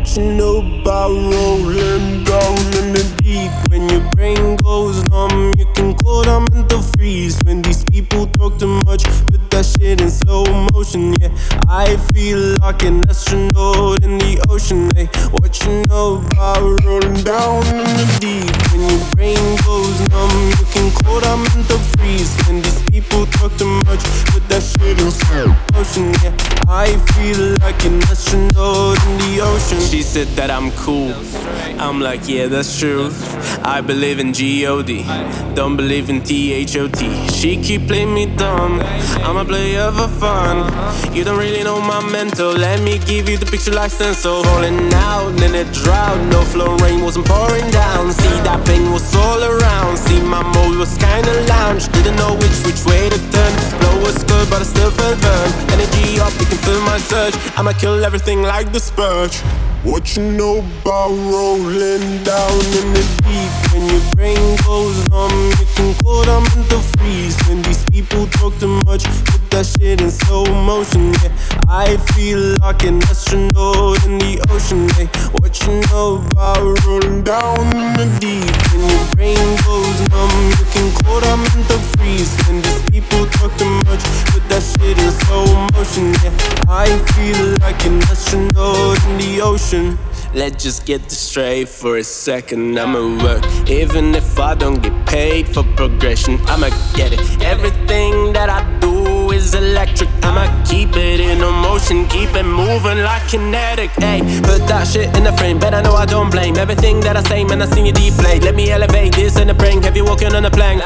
What you know about rolling down in the deep? When your brain goes numb, you can call them mental freeze. When these people talk too much, put that shit in slow motion. Yeah, I feel like an astronaut in the ocean. Hey, what you know about rolling down in the deep? When your brain goes numb, you can call them mental freeze. When these people talk too much, put that shit in slow motion. Yeah, I feel like an astronaut in the ocean. She said that I'm cool. I'm like, yeah, that's true. I believe in G-O-D, don't believe in T-H-O-T. She keep playing me dumb, I'm a player for fun. You don't really know my mental, let me give you the picture like stencil. Falling out in a drought, no flow, rain wasn't pouring down. See, that pain was all around. See, my mode was kinda lounge, didn't know which way to turn. Flow was good, but I still felt burned. Energy up, you can feel my surge. I'ma kill everything like the Spurge. What you know about rolling down in the deep? When your brain goes numb, you can call them mental freeze. When these people talk too much, put that shit in slow motion. Yeah, I feel like an astronaut in the ocean. Hey, what you know about rolling down in the deep? When your brain goes numb, you can call them mental freeze. When these people talk too much, put that shit in slow motion. Yeah, I feel like an astronaut in the ocean. Let's just get this straight for a second. I'ma work, even if I don't get paid for progression. I'ma get it. Everything that I do is electric. I'ma keep it in motion, keep it moving like kinetic. Hey, put that shit in the frame, but I know I don't blame everything that I say, man. I seen you deflate. Let me elevate this in the brain. Heavy walking on the plank.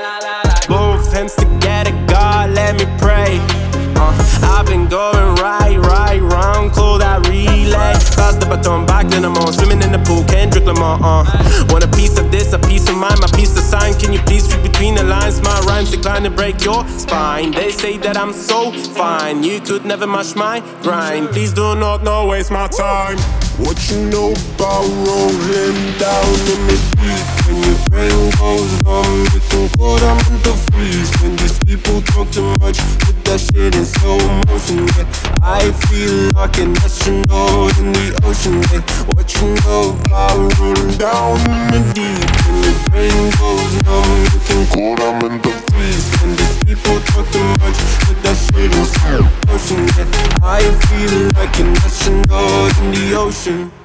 Both hands together, God, let me pray. I've been going right, wrong, call that relay. Pass the baton back, then I'm on. Swimming in the pool, Kendrick Lamar, Want a piece of this, a piece of mine, my piece of sign. Can you please read between the lines? My rhymes decline to break your spine. They say that I'm so fine, you could never match my grind. Please do not waste my time. What you know about rolling down in the deep? When your brain goes numb, you can call them mental freeze. When these people talk too much, put that shit in slow motion. Yeah, I feel like an astronaut in the ocean. Yeah, what you know about rolling down in the deep? When your brain goes numb, you can call them mental freeze. When these people talk too much, put that shit in slow motion. Yeah, I feel like an astronaut in the ocean.